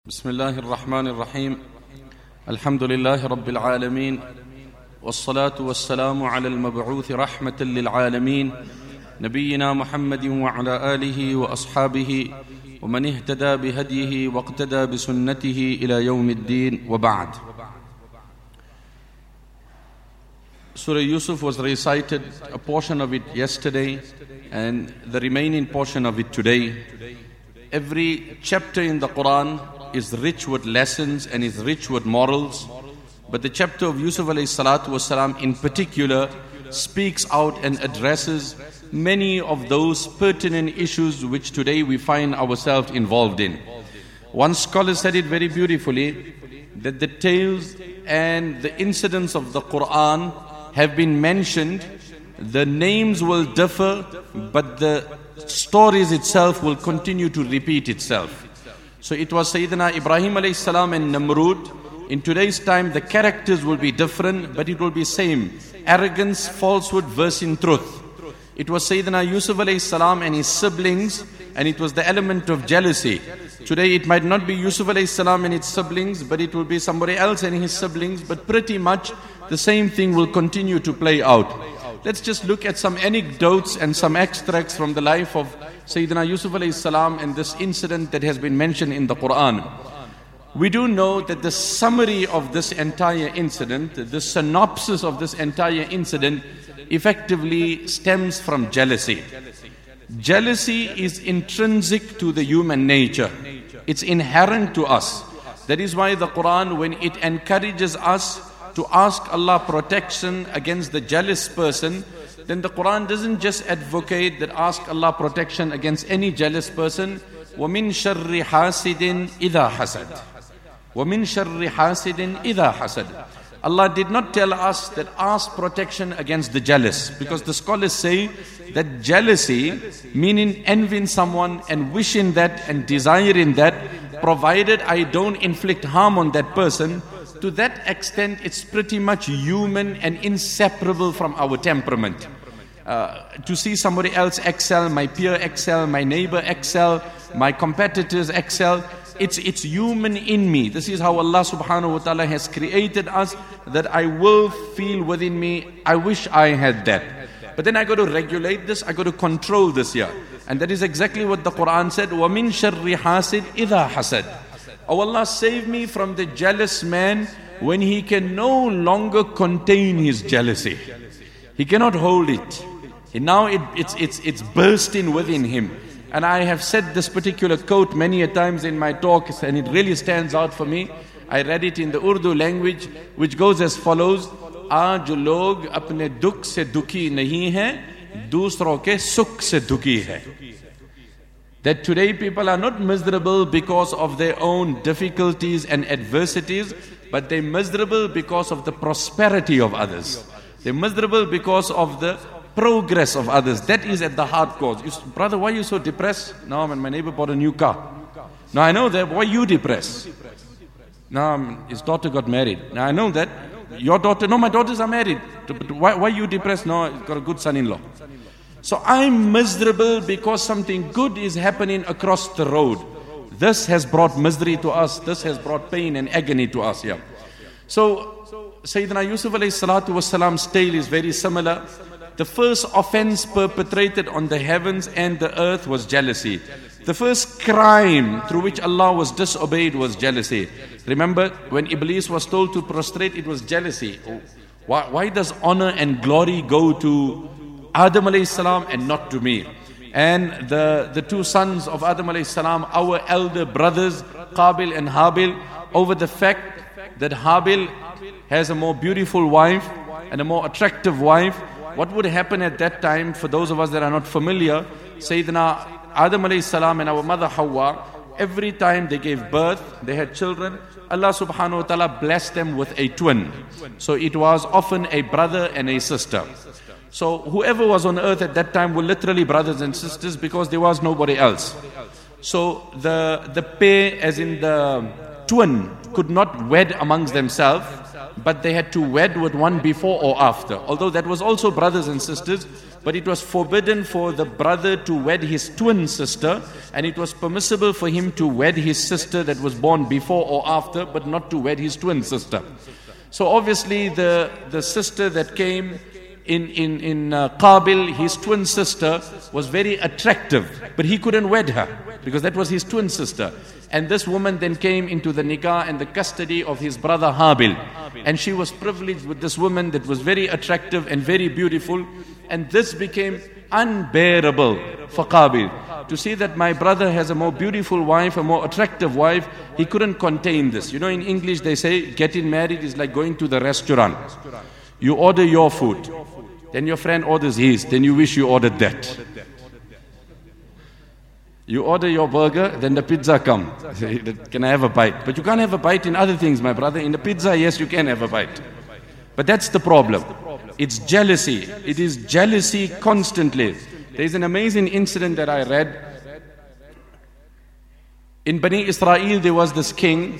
بسم الله الرحمن الرحيم الحمد لله رب العالمين والصلاة والسلام على المبعوث رحمة للعالمين نبينا محمد وعلى آله وأصحابه ومن اهتدى بهديه واقتدى بسنته إلى يوم الدين وبعد. Surah Yusuf was recited, a portion of it yesterday and the remaining portion of it today. Every chapter in the Quran is rich with lessons and is rich with morals. But the chapter of Yusuf alayhi salatu wasalam in particular speaks out and addresses many of those pertinent issues which today we find ourselves involved in. One scholar said it very beautifully, that the tales and the incidents of the Quran have been mentioned. The names will differ, but the stories itself will continue to repeat itself. So it was Sayyidina Ibrahim alayhi salam and Namrud. In today's time, the characters will be different, but it will be same. Arrogance, falsehood, versing truth. It was Sayyidina Yusuf alayhi salam and his siblings, and it was the element of jealousy. Today it might not be Yusuf alayhi salam and his siblings, but it will be somebody else and his siblings, but pretty much the same thing will continue to play out. Let's just look at some anecdotes and some extracts from the life of Sayyidina Yusuf alayhi salam and this incident that has been mentioned in the Quran. We do know that the summary of this entire incident, the synopsis of this entire incident, effectively stems from jealousy. Jealousy is intrinsic to the human nature. It's inherent to us. That is why the Quran, when it encourages us to ask Allah protection against the jealous person, then the Quran doesn't just advocate that ask Allah protection against any jealous person. وَمِن شَرِّ حَاسِدٍ إِذَا حَسَدٍ وَمِن شَرِّ حَاسِدٍ إِذَا حَسَدٍ. Allah did not tell us that ask protection against the jealous, because the scholars say that jealousy, meaning envying someone and wishing that and desiring that, provided I don't inflict harm on that person, to that extent it's pretty much human and inseparable from our temperament. To see somebody else excel, my peer excel, my neighbor excel, my competitors excel, it's human in me. This is how Allah subhanahu wa ta'ala has created us, that I will feel within me, I wish I had that. But then I got to regulate this, I got to control this here. And that is exactly what the Quran said, وَمِن شَرِّ حَاسِدٍ إِذَا حَسَدٍ. Oh Allah, save me from the jealous man when he can no longer contain his jealousy. He cannot hold it. And now it's bursting within him. And I have said this particular quote many a times in my talks, and it really stands out for me. I read it in the Urdu language, which goes as follows: "Aaj log apne dukh se dukhi nahi hai, dusron ke sukh se dukhi hai." That today people are not miserable because of their own difficulties and adversities, but they're miserable because of the prosperity of others. They're miserable because of the progress of others. That is at the heart cause. Brother, why are you so depressed? No, man, my neighbor bought a new car. No, I know that. Why are you depressed? No, his daughter got married. Now I know that. Your daughter? No, my daughters are married. Why are you depressed? No, he's got a good son-in-law. So I'm miserable because something good is happening across the road. This has brought misery to us. This has brought pain and agony to us. Yeah. So Sayyidina Yusuf alayhi salatu wasalam's tale is very similar. The first offense perpetrated on the heavens and the earth was jealousy. The first crime through which Allah was disobeyed was jealousy. Remember, when Iblis was told to prostrate, it was jealousy. Why does honor and glory go to Adam alayhi salam and not to me? And the two sons of Adam alayhi salam, our elder brothers, Qabil and Habil, over the fact that Habil has a more beautiful wife and a more attractive wife. What would happen at that time, for those of us that are not familiar, Sayyidina Adam alayhi salam and our mother Hawa, every time they gave birth, they had children, Allah subhanahu wa ta'ala blessed them with a twin. So it was often a brother and a sister. So whoever was on earth at that time were literally brothers and sisters, because there was nobody else. So the pair, as in the twin, could not wed amongst themselves. but they had to wed with one before or after. Although that was also brothers and sisters, but it was forbidden for the brother to wed his twin sister, and it was permissible for him to wed his sister that was born before or after, but not to wed his twin sister. So obviously the sister that came in Qabil, his twin sister, was very attractive, but he couldn't wed her because that was his twin sister. And this woman then came into the nikah and the custody of his brother Habil, and she was privileged with this woman that was very attractive and very beautiful, and this became unbearable for Qabil. To see that my brother has a more beautiful wife, a more attractive wife, he couldn't contain this. You know, in English they say getting married is like going to the restaurant. You order your food, then your friend orders his, then you wish you ordered that. You order your burger, then the pizza comes. Can I have a bite? But you can't have a bite in other things, my brother. In the pizza, yes, you can have a bite. But that's the problem. It's jealousy. It is jealousy constantly. There's an amazing incident that I read. In Bani Israel, there was this king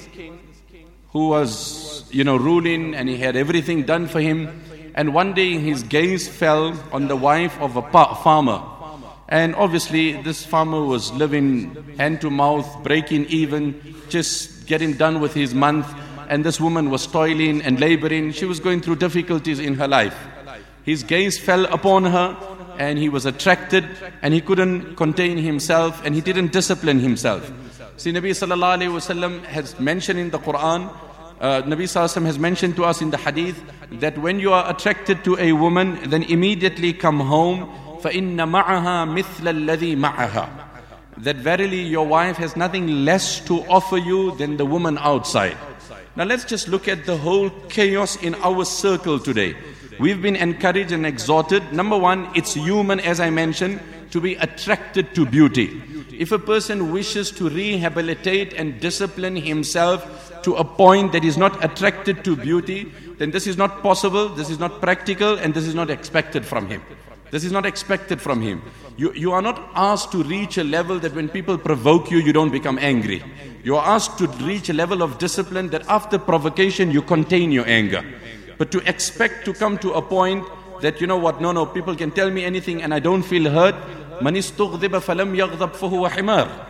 who was, ruling, and he had everything done for him. And one day his gaze fell on the wife of a farmer. And obviously this farmer was living hand to mouth, breaking even, just getting done with his month. And this woman was toiling and laboring. She was going through difficulties in her life. His gaze fell upon her and he was attracted, and he couldn't contain himself, and he didn't discipline himself. See, Nabi sallallahu alayhi wasallam has mentioned in the Quran, Nabi sallallahu alayhi wasallam has mentioned to us in the hadith that when you are attracted to a woman, then immediately come home. فَإِنَّ مَعَهَا مِثْلَ الَّذِي مَعَهَا. That verily your wife has nothing less to offer you than the woman outside. Now let's just look at the whole chaos in our circle today. We've been encouraged and exhorted. Number one, it's human, as I mentioned, to be attracted to beauty. If a person wishes to rehabilitate and discipline himself to a point that is not attracted to beauty, then this is not possible, this is not practical, and this is not expected from him. This is not expected from him. You are not asked to reach a level that when people provoke you, you don't become angry. You are asked to reach a level of discipline that after provocation, you contain your anger. But to expect to come to a point that, no, people can tell me anything and I don't feel hurt. مَنِ اسْتُغْذِبَ فَلَمْ يَغْضَبْ فَهُوَ حِمَارٌ.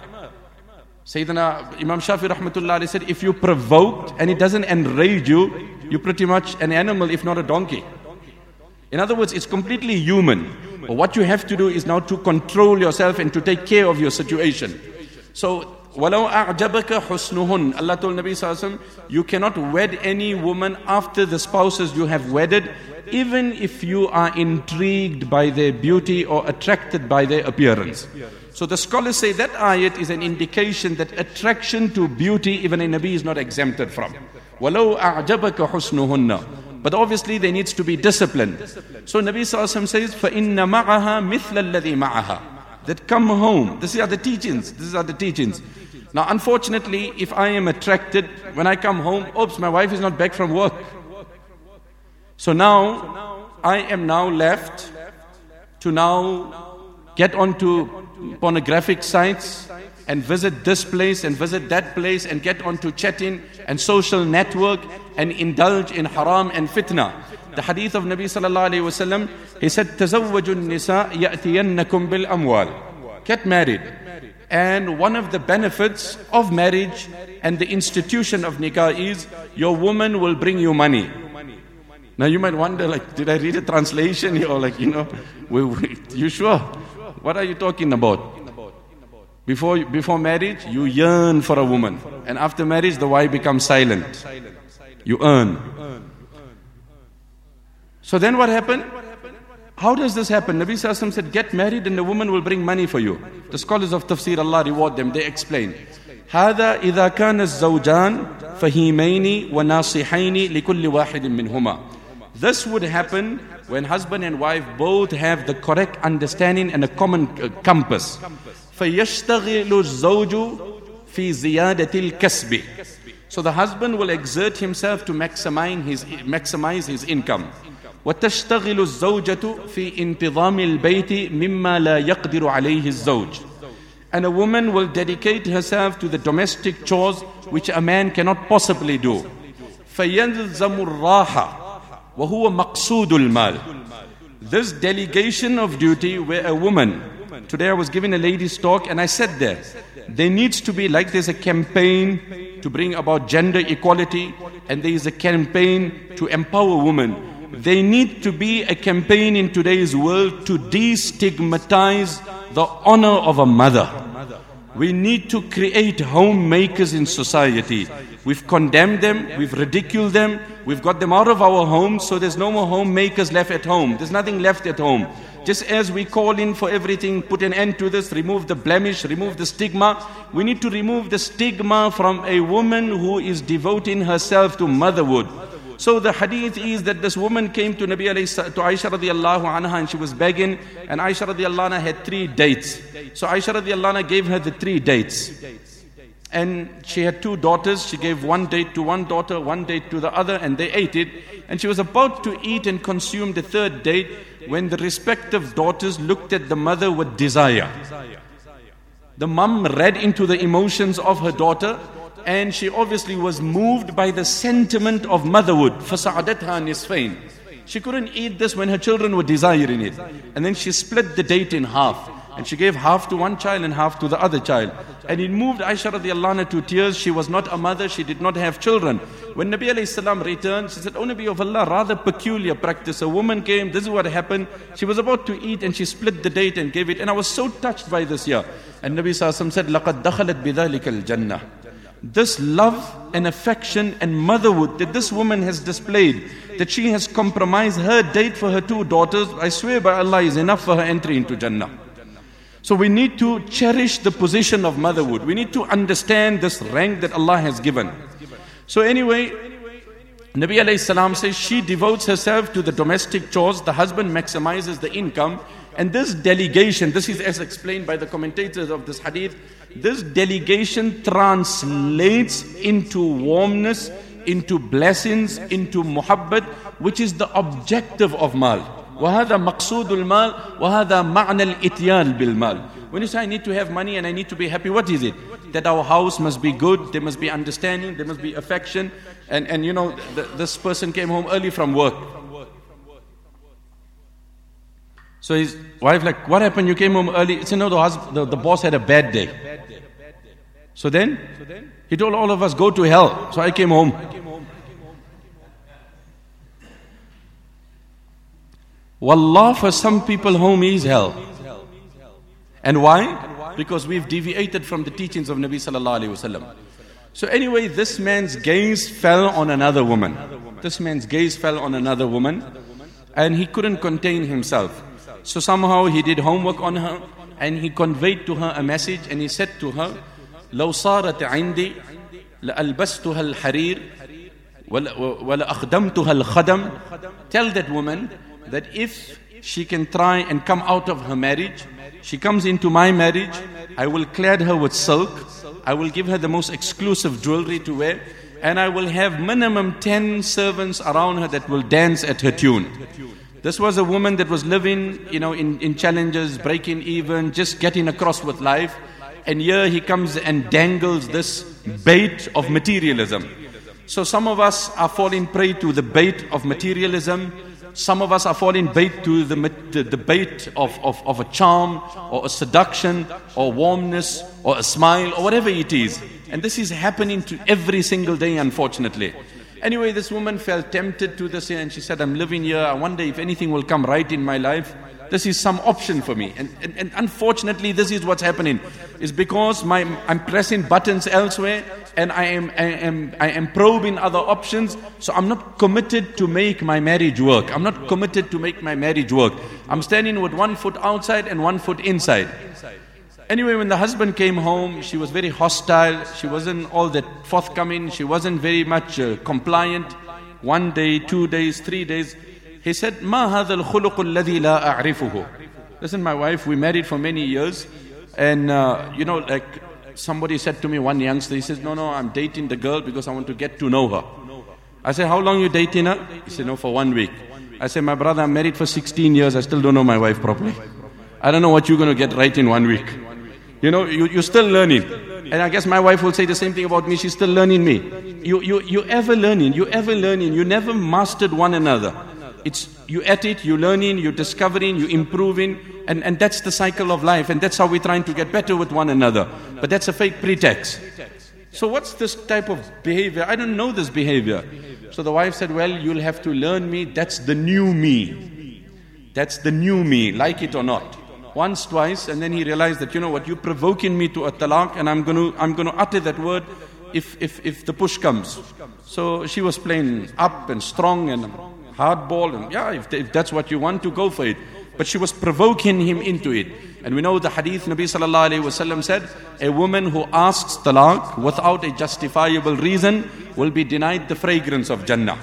Sayyidina Imam Shafi rahmatullah alayhi said, if you provoked and it doesn't enrage you, you're pretty much an animal, if not a donkey. In other words, it's completely human. But what you have to do is now to control yourself and to take care of your situation. So, وَلَوْ أَعْجَبَكَ حُسْنُهُنْ. Allah told Nabi sallallahu alaihi wasallam, you cannot wed any woman after the spouses you have wedded, even if you are intrigued by their beauty or attracted by their appearance. So the scholars say that ayat is an indication that attraction to beauty, even a Nabi is not exempted from. وَلَوْ أَعْجَبَكَ حُسْنُهُنَّ. But obviously there needs to be discipline. So Nabi sallallahu alaihi wasallam says, فَإِنَّ مَعَهَا مِثْلَ الَّذِي مَعَهَا. That come home. These are the teachings. Now unfortunately, if I am attracted, when I come home, oops, my wife is not back from work. So now, I am now left to now get onto pornographic sites and visit this place and visit that place and get onto chatting and social network and indulge in haram and fitna. The hadith of Nabi sallallahu alayhi wasallam, he said, تَزَوَّجُ النِّسَاء يَأْتِيَنَّكُمْ بِالْأَمْوَالِ. Get married. And one of the benefits of marriage and the institution of nikah is your woman will bring you money. Now you might wonder, did I read a translation here? Or you sure? What are you talking about? Before marriage, you yearn for a woman. And after marriage, the wife becomes silent. You earn. So then what happened? How does this happen? Nabi Sallallahu Alaihi Wasallam said, get married and the woman will bring money for you. The scholars of tafsir, Allah reward them, they explain. هذا إذا كان الزوجان فهيمين وناصحين لكل واحد منهما. This would happen when husband and wife both have the correct understanding and a common compass. فيشتغل الزوج في زيادة الكسب. So the husband will exert himself to maximize his income. وتشتغل الزوجة في انتظام البيت مما لا يقدر عليه الزوج. And a woman will dedicate herself to the domestic chores which a man cannot possibly do. فَيَلْزَمُ الرَّاحَةِ وَهُوَ مَقْصُودُ الْمَالِ. This delegation of duty where a woman, today I was giving a ladies talk and I said there needs to be, like there's a campaign to bring about gender equality and there is a campaign to empower women. There need to be a campaign in today's world to destigmatize the honor of a mother. We need to create homemakers in society. We've condemned them, we've ridiculed them, we've got them out of our homes, so there's no more homemakers left at home. There's nothing left at home. Just as we call in for everything, put an end to this, remove the blemish, remove the stigma, we need to remove the stigma from a woman who is devoting herself to motherhood. So the hadith is that this woman came to Nabi to Aisha radiallahu anha and she was begging, and Aisha radiallahu anha had 3 dates. So Aisha radiallahu anha gave her the 3 dates. And she had 2 daughters. She gave 1 date to one daughter, 1 date to the other, and they ate it. And she was about to eat and consume the 3rd date when the respective daughters looked at the mother with desire. The mum read into the emotions of her daughter, and she obviously was moved by the sentiment of motherhood. فَسَعَدَتْهَا نِصْفَيْنِ. She couldn't eat this when her children were desiring it. And then she split the date in half. And she gave half to one child and half to the other child. And it moved Aisha radiallahu anha to tears. She was not a mother, she did not have children. When Nabi alayhi salam returned, she said, "O Nabi of Allah, rather peculiar practice. A woman came, this is what happened. She was about to eat and she split the date and gave it. And I was so touched by this here." And Nabi sallallahu alayhi wa sallam said, لَقَدْ دَخَلَتْ بِذَلِكَ الْجَنَّةِ. This love and affection and motherhood that this woman has displayed, that she has compromised her date for her 2 daughters, I swear by Allah, is enough for her entry into Jannah. So we need to cherish the position of motherhood. We need to understand this rank that Allah has given. So anyway, Nabi alayhi salam says she devotes herself to the domestic chores, the husband maximizes the income, and this delegation, this is as explained by the commentators of this hadith, this delegation translates into warmness, into blessings, into muhabbat, which is the objective of mal. وَهَذَا مَقْصُودُ الْمَالِ وَهَذَا مَعْنَى الْإِتْيَانِ بِالْمَالِ. When you say I need to have money and I need to be happy, what is it? That our house must be good, there must be understanding, there must be affection. And you know, this person came home early from work. So his wife like, "What happened? You came home early?" He said, "No, the boss had a bad day." So then he told all of us, "Go to hell." So I came home. Wallah, for some people home is hell. And why? Because we've deviated from the teachings of Nabi sallallahu alaihi wasallam. So anyway, this man's gaze fell on another woman. This man's gaze fell on another woman, and he couldn't contain himself. So somehow he did homework on her, and he conveyed to her a message, and he said to her, لو صارت عندي لألبستها الحرير ولأخدمتها الخدم. Tell that woman that if she can try and come out of her marriage, she comes into my marriage, I will clad her with silk, I will give her the most exclusive jewelry to wear, and I will have minimum 10 servants around her that will dance at her tune. This was a woman that was living, in challenges, breaking even, just getting across with life. And here he comes and dangles this bait of materialism. So some of us are falling prey to the bait of materialism. Some of us are falling bait to the bait of a charm or a seduction or warmness or a smile or whatever it is. And this is happening to every single day, unfortunately. Anyway, this woman felt tempted to this and she said, "I'm living here. I wonder if anything will come right in my life. This is some option for me." And unfortunately, this is what's happening. It's because I'm pressing buttons elsewhere and I am probing other options. So I'm not committed to make my marriage work. I'm not committed to make my marriage work. I'm standing with 1 foot outside and 1 foot inside. Anyway, when the husband came home, she was very hostile. She wasn't all that forthcoming. She wasn't very much compliant. 1 day, 2 days, 3 days. He said, "Ma hadha al-khuluq alladhi la a'rifuhu." Listen, my wife, we married for many years. And, like somebody said to me, one youngster, he says, no, I'm dating the girl because I want to get to know her. I said, "How long you dating her?" He said, "No, for 1 week." I said, "My brother, I'm married for 16 years. I still don't know my wife properly. I don't know what you're going to get right in 1 week. You're still learning." And I guess my wife will say the same thing about me. She's still learning me. you ever learning, you never mastered one another. It's you at it, you learning, you discovering, you improving, and that's the cycle of life, and that's how we're trying to get better with one another. But that's a fake pretext. So what's this type of behavior? I don't know this behavior. So the wife said, well, you'll have to learn me. That's the new me. That's the new me, like it or not. Once, twice, and then he realized that, you know what, you're provoking me to a talaq, and I'm going to utter that word if the push comes. So she was playing up and strong and hardball, and yeah, if that's what you want to, go for it. But she was provoking him into it. And we know the hadith, Nabi sallallahu alayhi wasallam said, a woman who asks talaq without a justifiable reason will be denied the fragrance of Jannah.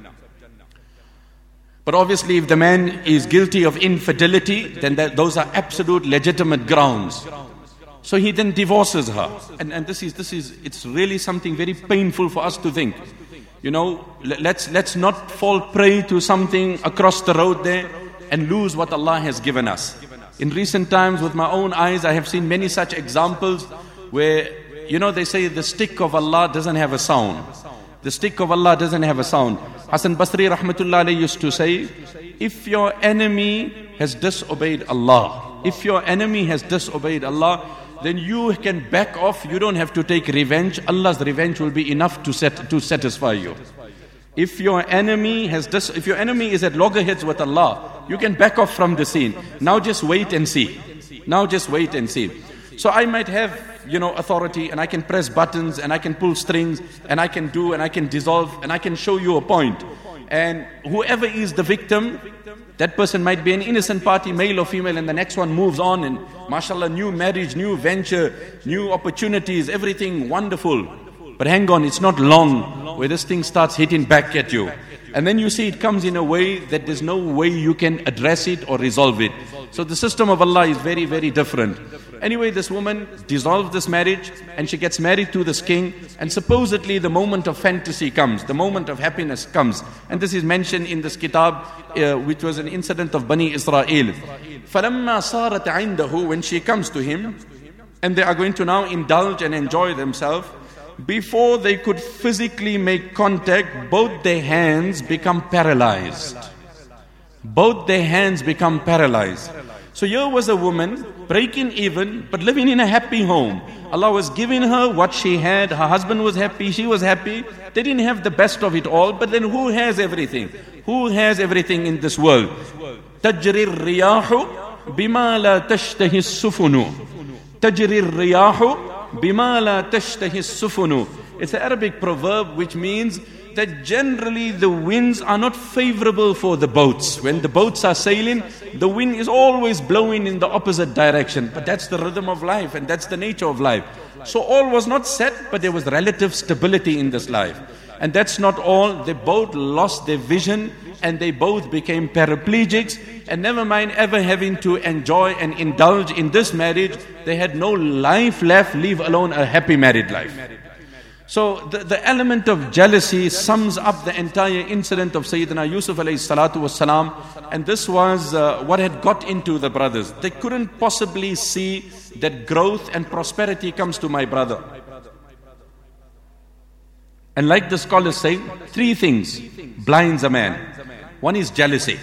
But obviously if the man is guilty of infidelity, then those are absolute legitimate grounds. So he then divorces her. And this is it's really something very painful for us to think. You know, let's not fall prey to something across the road there and lose what Allah has given us. In recent times, with my own eyes, I have seen many such examples where, you know, they say the stick of Allah doesn't have a sound. The stick of Allah doesn't have a sound. Hasan Basri rahmatullah alayhi used to say, if your enemy has disobeyed Allah, then you can back off. You don't have to take revenge. Allah's revenge will be enough to satisfy you. If your enemy is at loggerheads with Allah, you can back off from the scene. Now just wait and see. So I might have, authority, and I can press buttons, and I can pull strings, and I can do, and I can dissolve, and I can show you a point. And whoever is the victim, that person might be an innocent party, male or female, and the next one moves on, and mashallah, new marriage, new venture, new opportunities, everything wonderful. But hang on, it's not long where this thing starts hitting back at you. And then you see it comes in a way that there's no way you can address it or resolve it. So the system of Allah is very, very different. Anyway, this woman dissolves this marriage and she gets married to this king, and supposedly the moment of fantasy comes, the moment of happiness comes. And this is mentioned in this kitab, which was an incident of Bani Israel. فَلَمَّا صَارَتْ عِنْدَهُ, when she comes to him, and they are going to now indulge and enjoy themselves, before they could physically make contact, both their hands become paralyzed. So here was a woman breaking even, but living in a happy home. Allah was giving her what she had. Her husband was happy, she was happy. They didn't have the best of it all, but then who has everything? Who has everything in this world? تَجْرِي الرِّيَاحُ بِمَا لَا تَشْتَهِ السُّفُنُ تَجْرِي الرِّيَاحُ بِمَا لَا تَشْتَهِ السُّفُنُ. It's an Arabic proverb which means that generally the winds are not favorable for the boats. When the boats are sailing, the wind is always blowing in the opposite direction. But that's the rhythm of life, and that's the nature of life. So all was not set, but there was relative stability in this life. And that's not all. They both lost their vision, and they both became paraplegics. And never mind ever having to enjoy and indulge in this marriage, they had no life left, leave alone a happy married life. So the element of jealousy sums up the entire incident of Sayyidina Yusuf alayhi salatu wassalam. And this was what had got into the brothers. They couldn't possibly see that growth and prosperity comes to my brother. And like the scholars say, three things blinds a man. One is jealousy.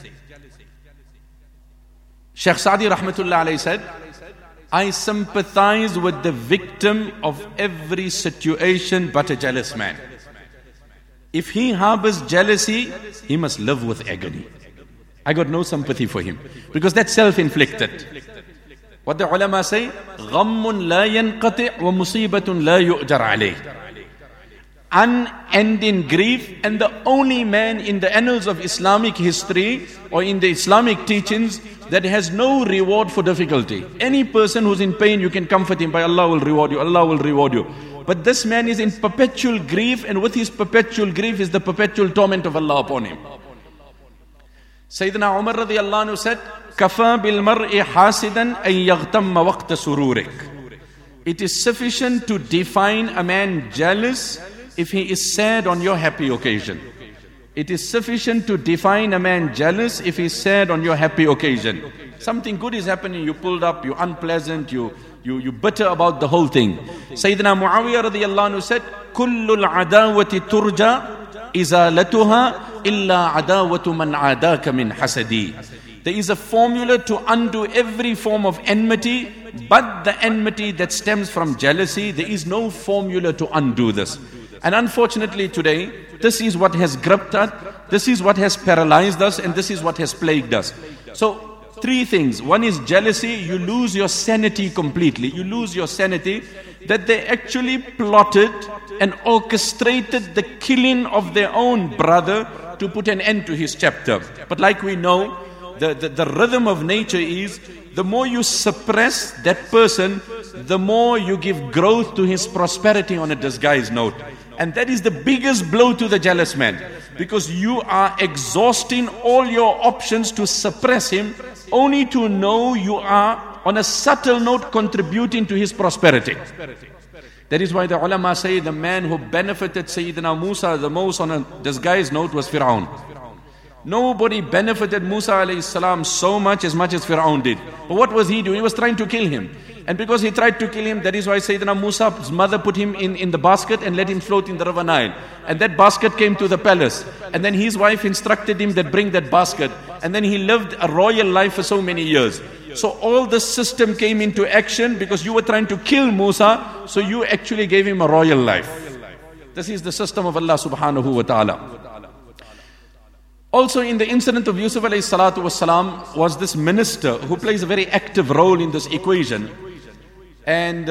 Shaykh Sa'di rahmatullah alayhi said, I sympathize with the victim of every situation but a jealous man. If he harbors jealousy, he must live with agony. I got no sympathy for him, because that's self-inflicted. What the ulama say, غَمٌّ لَا يَنْقَطِعْ وَمُصِيبَةٌ لَا يُؤْجَرْ عَلَيْهِ. Unending grief, and the only man in the annals of Islamic history or in the Islamic teachings that has no reward for difficulty. Any person who's in pain, you can comfort him by Allah will reward you, Allah will reward you. But this man is in perpetual grief, and with his perpetual grief is the perpetual torment of Allah upon him. Sayyidina Umar radiyallahu anhu said, كَفَى بِالْمَرْءِ حَاسِدًا أَن يَغْتَمَّ وَقْتَ سُرُورِكَ. It is sufficient to define a man jealous if he is sad on your happy occasion. It is sufficient to define a man jealous if he is sad on your happy occasion. Something good is happening, you pulled up, you're unpleasant, you bitter about the whole thing. Sayyidina Muawiyah radiyallahu anhu said, كل العداوة ترجى إزالتها إلا عداوة من عاداك من حسدي. There is a formula to undo every form of enmity, but the enmity that stems from jealousy, there is no formula to undo this. And unfortunately today, this is what has gripped us, this is what has paralyzed us, and this is what has plagued us. So, three things. One is jealousy. You lose your sanity completely. You lose your sanity that they actually plotted and orchestrated the killing of their own brother to put an end to his chapter. But like we know, the rhythm of nature is, the more you suppress that person, the more you give growth to his prosperity on a disguised note. And that is the biggest blow to the jealous man, because you are exhausting all your options to suppress him, only to know you are on a subtle note contributing to his prosperity. That is why the ulama say the man who benefited Sayyidina Musa the most on a disguised note was Fir'aun. Nobody benefited Musa alayhi salam so much as Fir'aun did. But what was he doing? He was trying to kill him. And because he tried to kill him, that is why Sayyidina Musa's mother put him in the basket and let him float in the river Nile. And that basket came to the palace. And then his wife instructed him that bring that basket. And then he lived a royal life for so many years. So all the system came into action because you were trying to kill Musa, so you actually gave him a royal life. This is the system of Allah subhanahu wa ta'ala. Also in the incident of Yusuf alayhi salatu wasalam was this minister who plays a very active role in this equation. And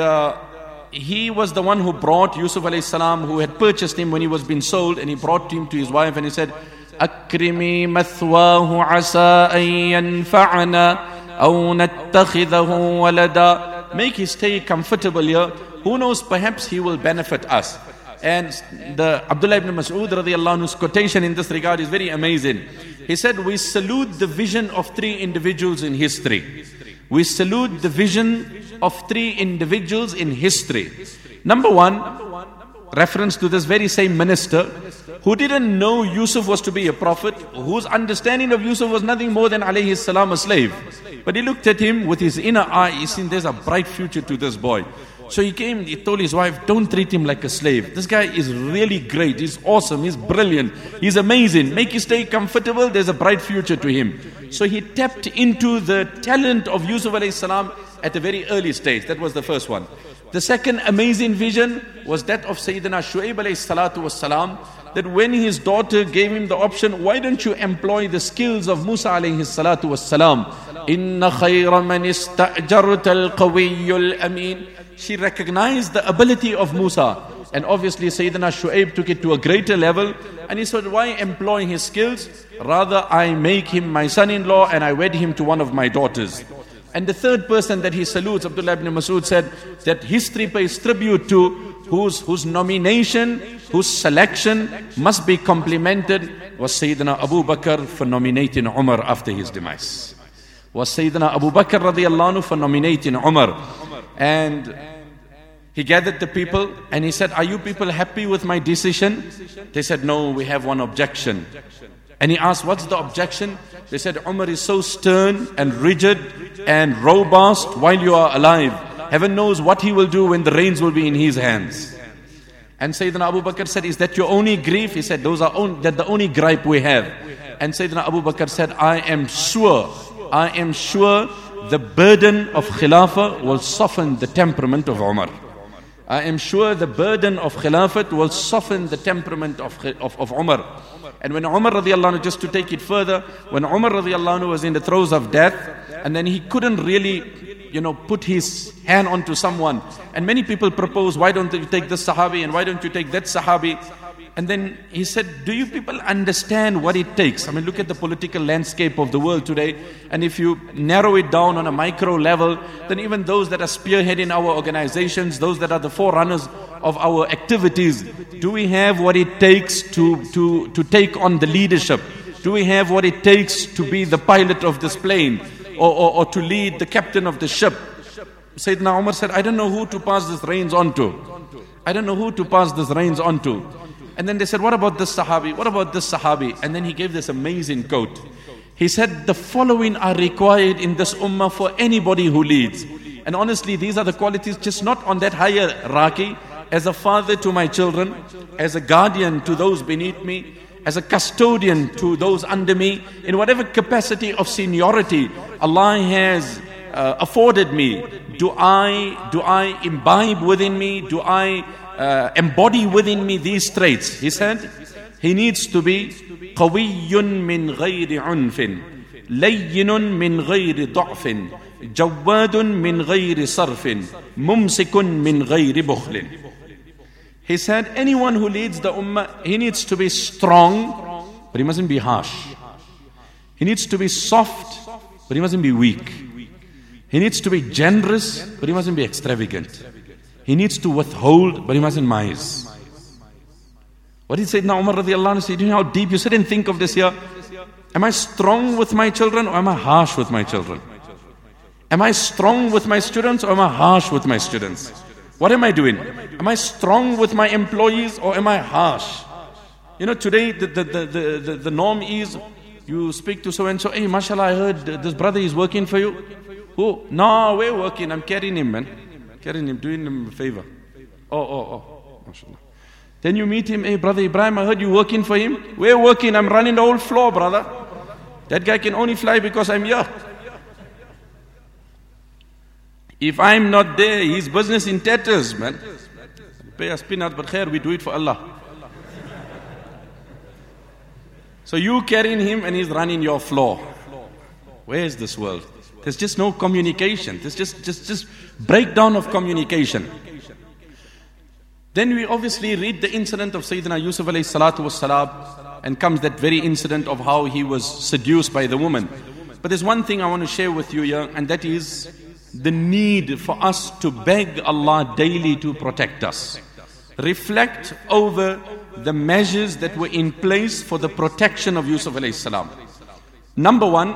he was the one who brought Yusuf alayhi salam, who had purchased him when he was being sold, and he brought him to his wife and he said, "Akrimi mathwahu asa an yanfa'ana aw nattakhidhahu walada." Make his stay comfortable here. Who knows, perhaps he will benefit us. And the Abdullah ibn Mas'ud radiyallahu anhu's quotation in this regard is very amazing. He said, "We salute the vision of three individuals in history. We salute the vision of three individuals in history. Number one, reference to this very same minister who didn't know Yusuf was to be a prophet, whose understanding of Yusuf was nothing more than alayhi salam a slave. But he looked at him with his inner eye, he seen there's a bright future to this boy. So he came, he told his wife, don't treat him like a slave. This guy is really great, he's awesome, he's brilliant, he's amazing. Make him stay comfortable, there's a bright future to him." So he tapped into the talent of Yusuf alayhi salam at a very early stage. That was the first one. The second amazing vision was that of Sayyidina Shu'aib alayhi salatu wassalam, that when his daughter gave him the option, why don't you employ the skills of Musa alayhi salatu wassalam? Inna khayra man ista'jarta al-qawiyyul ameen. She recognized the ability of Musa. And obviously Sayyidina Shu'aib took it to a greater level. And he said, why employ his skills? Rather, I make him my son-in-law and I wed him to one of my daughters. And the third person that he salutes, Abdullah ibn Mas'ud said, that history pays tribute to, whose nomination, whose selection must be complimented, was Sayyidina Abu Bakr for nominating Umar after his demise. Was Sayyidina Abu Bakr radiyallahu anhu for nominating Umar. And he gathered the people and he said, "Are you people happy with my decision?" They said, "No, we have one objection." And he asked, "What's the objection?" They said, "Umar is so stern and rigid and robust while you are alive. Heaven knows what he will do when the reins will be in his hands." And Sayyidina Abu Bakr said, "Is that your only grief?" He said, "That's the only gripe we have." And Sayyidina Abu Bakr said, I am sure the burden of Khilafah will soften the temperament of Umar. I am sure the burden of Khilafat will soften the temperament of Umar. And when Umar radiallahu anhu, just to take it further, when Umar radiallahu anhu was in the throes of death, and then he couldn't really, put his hand onto someone. And many people propose, why don't you take this Sahabi and why don't you take that Sahabi? And then he said, do you people understand what it takes? I mean, look at the political landscape of the world today. And if you narrow it down on a micro level, then even those that are spearheading our organizations, those that are the forerunners of our activities, do we have what it takes to take on the leadership? Do we have what it takes to be the pilot of this plane or to lead the captain of the ship? Sayyidina Umar said, I don't know who to pass this reins on to. I don't know who to pass this reins on to. And then they said, what about this Sahabi? What about this Sahabi? And then he gave this amazing quote. He said, the following are required in this ummah for anybody who leads. And honestly, these are the qualities just not on that hierarchy as a father to my children, as a guardian to those beneath me, as a custodian to those under me, in whatever capacity of seniority Allah has afforded me, do I imbibe within me, do I embody within me these traits? He said, he needs to be قَوِيٌّ مِّن غَيْرِ عُنْفٍ لَيِّنٌ مِّن غَيْرِ ضَعْفٍ جَوَّادٌ مِّن غَيْرِ صَرْفٍ مُمْسِكٌ مِّن غَيْرِ بُخْلٍ. He said, anyone who leads the ummah, he needs to be strong, but he mustn't be harsh. He needs to be soft, but he mustn't be weak. He needs to be generous, but he mustn't be extravagant. He needs to withhold, but he mustn't mise. What did Sayyidina Umar radiallahu anhu say? Do you know how deep? You sit and think of this here. Am I strong with my children or am I harsh with my children? Am I strong with my students or am I harsh with my students? What am I doing? Am I strong with my employees or am I harsh? You know, today the norm is you speak to so and so, hey, mashallah, I heard this brother is working for you. Who? No, we're working. I'm carrying him, man. Carrying him, doing him a favor. Oh, mashallah. Then you meet him, hey, brother Ibrahim, I heard you working for him. We're working. I'm running the whole floor, brother. That guy can only fly because I'm here. If I'm not there, his business in tatters, man. Pay us peanuts, but khair, we do it for Allah. So you carrying him and he's running your floor. Where is this world? There's just no communication. There's just breakdown of communication. Then we obviously read the incident of Sayyidina Yusuf alayhi salatu wassalam, and comes that very incident of how he was seduced by the woman. But there's one thing I want to share with you here, and that is the need for us to beg Allah daily to protect us. Reflect over the measures that were in place for the protection of Yusuf alayhi salam. Number one,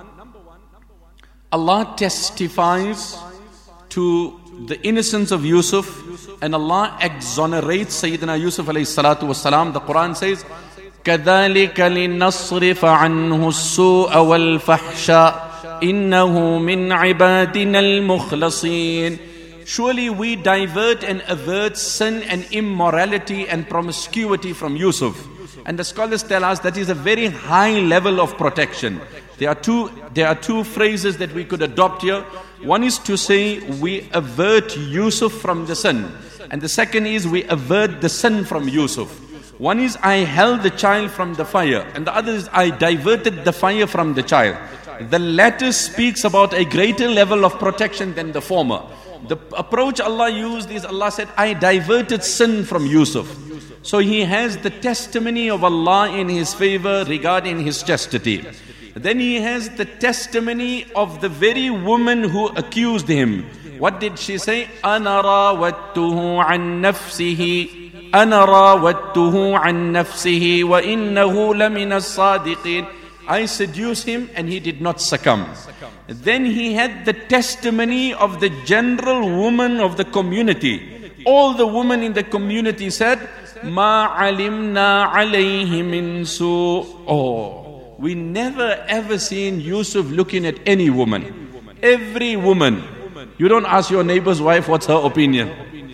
Allah testifies to the innocence of Yusuf, and Allah exonerates Sayyidina Yusuf alayhi salatu wasalam. The Quran says, كَذَلِكَ لِنَصْرِفَ عَنْهُ السُّوءَ وَالْفَحْشَاءَ إِنَّهُ مِنْ عِبَادِنَا الْمُخْلَصِينَ. Surely we divert and avert sin and immorality and promiscuity from Yusuf. And the scholars tell us that is a very high level of protection. There are two phrases that we could adopt here. One is to say we avert Yusuf from the sin, and the second is we avert the sin from Yusuf. One is I held the child from the fire, and the other is I diverted the fire from the child. The latter speaks about a greater level of protection than the former. The approach Allah used is Allah said, I diverted sin from Yusuf. So he has the testimony of Allah in his favor regarding his chastity. Then he has the testimony of the very woman who accused him. What did she say? أَنَا رَاوَدتُّهُ عَنْ نَفْسِهِ أَنَا رَاوَدتُّهُ عَنْ نَفْسِهِ وَإِنَّهُ لَمِنَ الصَّادِقِينَ. I seduced him and he did not succumb. Then he had the testimony of the general woman of the community. All the women in the community said, مَا عَلِمْنَا عَلَيْهِ مِنْ سُوءٍ. We never ever seen Yusuf looking at any woman. Every woman. You don't ask your neighbor's wife what's her opinion.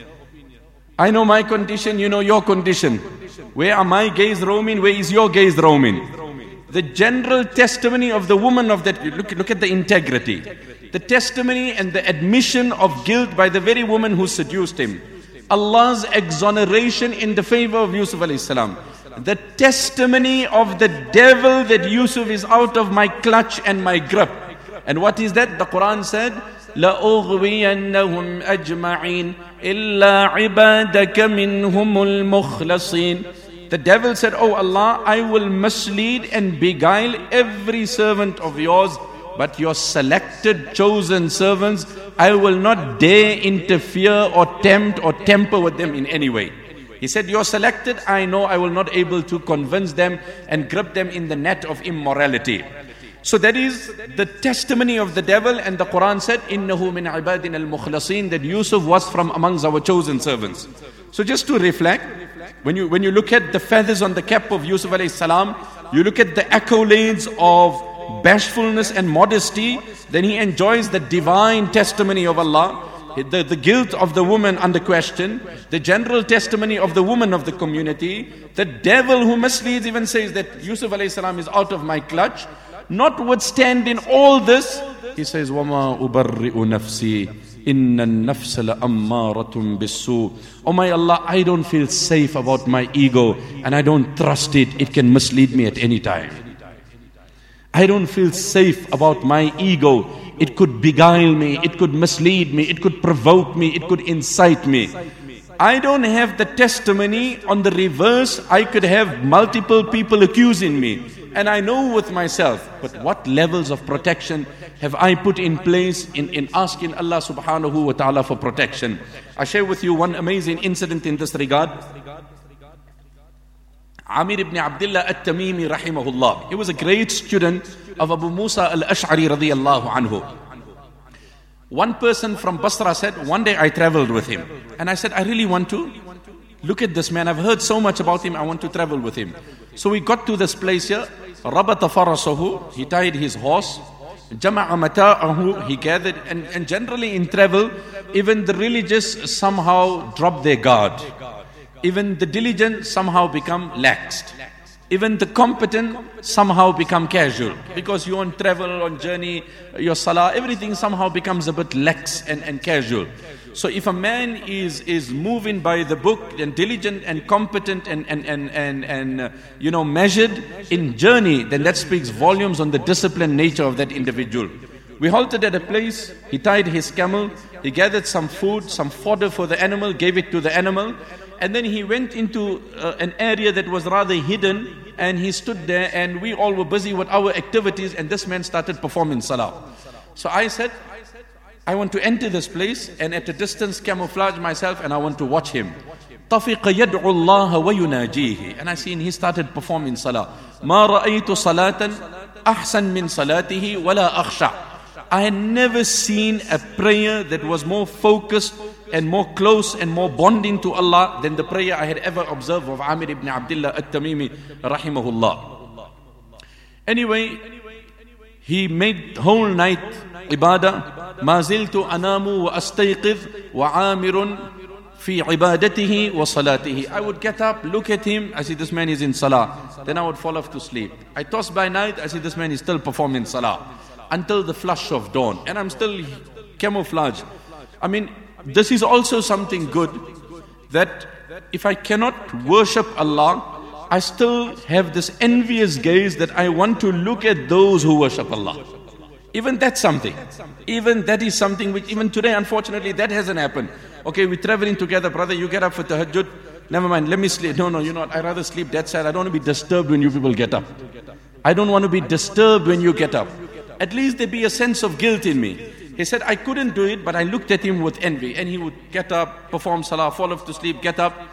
I know my condition, you know your condition. Where are my gaze roaming? Where is your gaze roaming? The general testimony of the woman of that, look at the integrity. The testimony and the admission of guilt by the very woman who seduced him. Allah's exoneration in the favor of Yusuf alayhi salam. The testimony of the devil that Yusuf is out of my clutch and my grip. And what is that? The Quran said, لَأُغْوِيَنَّهُمْ أَجْمَعِينَ إِلَّا عِبَادَكَ مِنْهُمُ الْمُخْلَصِينَ. The devil said, oh Allah, I will mislead and beguile every servant of yours, but your selected, chosen servants, I will not dare interfere or tempt or tamper with them in any way. He said, you're selected, I know I will not able to convince them and grip them in the net of immorality. So that is the testimony of the devil, and the Quran said, إِنَّهُ مِنْ عِبَادِنَا الْمُخْلَصِينَ, that Yusuf was from amongst our chosen servants. So just to reflect, when you look at the feathers on the cap of Yusuf alayhi salam, you look at the accolades of bashfulness and modesty, then he enjoys the divine testimony of Allah. the guilt of the woman under question, the general testimony of the woman of the community, the devil who misleads even says that Yusuf alayhi salam is out of my clutch. Notwithstanding all this, he says, وَمَا أُبَرِّئُ نَفْسِي إِنَّ النَّفْسَ لَأَمَّارَةٌ بِالسُّوءِ. Oh my Allah, I don't feel safe about my ego and I don't trust it. It can mislead me at any time. I don't feel safe about my ego. It could beguile me, it could mislead me, it could provoke me, it could incite me. I don't have the testimony. On the reverse, I could have multiple people accusing me. And I know with myself, but what levels of protection have I put in place in asking Allah subhanahu wa ta'ala for protection? I share with you one amazing incident in this regard. Amir ibn Abdullah at-Tamimi rahimahullah. He was a great student of Abu Musa al-Ash'ari radiyallahu anhu. One person from Basra said, one day I traveled with him. And I said, I really want to look at this man. I've heard so much about him. I want to travel with him. So we got to this place here. Rabata farasahu. He tied his horse. Jama'a mata'ahu. He gathered. And generally in travel, even the religious somehow drop their guard. Even the diligent somehow become laxed. Even the competent somehow become casual. Because you on travel, on journey, your salah, everything somehow becomes a bit lax and casual. So if a man is moving by the book and diligent and competent and measured in journey, then that speaks volumes on the disciplined nature of that individual. We halted at a place, he tied his camel, he gathered some food, some fodder for the animal, gave it to the animal, and then he went into an area that was rather hidden, and he stood there, and we all were busy with our activities, and this man started performing salah. So I said, I want to enter this place, and at a distance camouflage myself, and I want to watch him. طَفِقَ يَدْعُ اللَّهَ وَيُنَاجِيهِ. And I seen he started performing salah. مَا رَأَيْتُ صَلَاةً أَحْسَنْ مِنْ صَلَاتِهِ وَلَا أَخْشَعْ. I had never seen a prayer that was more focused and more close and more bonding to Allah than the prayer I had ever observed of Amir ibn Abdullah at-Tamimi rahimahullah. Anyway, he made whole night ibadah. ما زلت أنام وأستيقظ وعامر في عبادته وصلاته. I would get up, look at him, I see this man is in salah. Then I would fall off to sleep. I toss by night, I see this man is still performing salah. Until the flush of dawn. And I'm still camouflaged. I mean, this is also something good, that if I cannot worship Allah, I still have this envious gaze that I want to look at those who worship Allah. Even that's something. Even that is something which even today, unfortunately, that hasn't happened. Okay, we're traveling together, brother, you get up for tahajjud. Never mind, let me sleep. No, you know what, I'd rather sleep that side. I don't want to be disturbed when you people get up. I don't want to be disturbed when you get up. At least there be a sense of guilt in me. He said, I couldn't do it, but I looked at him with envy. And he would get up, perform salah, fall off to sleep, get up.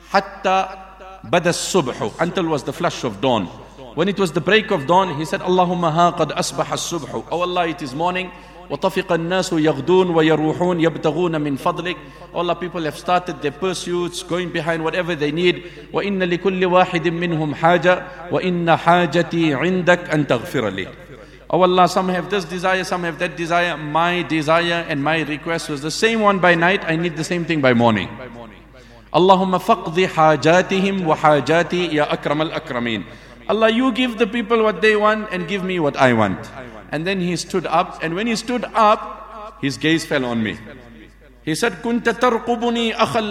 Hatta bada subhu, until was the flush of dawn. When it was the break of dawn, he said, Allahumma ha qad asbaha as-subhu. Oh Allah, it is morning. وَطَفِقَ النَّاسُ يَغْدُونَ وَيَرُوحُونَ يَبْتَغُونَ مِنْ فَضْلِكَ. Oh Allah, people have started their pursuits, going behind whatever they need. وَإِنَّ لِكُلِّ وَاحِدٍ مِّنْهُمْ حَاجَةً وَإِنَّ حَاجَتِي عِنْدَكَ أَن تَغْفِرَ لِي. Oh Allah, some have this desire, some have that desire. My desire and my request was the same one by night. I need the same thing by morning. Allahumma faqdi hajatihim wa hajati ya akram al-akramin. Allah, you give the people what they want and give me what I want. And then he stood up, and when he stood up, his gaze fell on me. He said, Kunta tarqubuni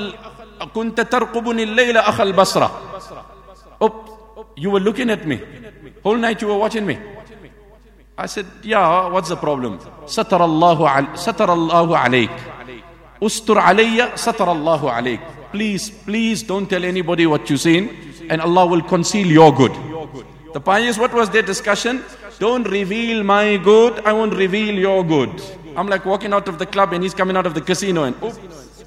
al-layla akhal Basra. Oh, you were looking at me. Whole night you were watching me. I said, yeah, what's the problem? Satar Allahu alayk. Ustur alayya, satar Allahu alayk. Please don't tell anybody what you've seen, and Allah will conceal your good. The pious, what was their discussion? Don't reveal my good, I won't reveal your good. I'm like walking out of the club and he's coming out of the casino and oops.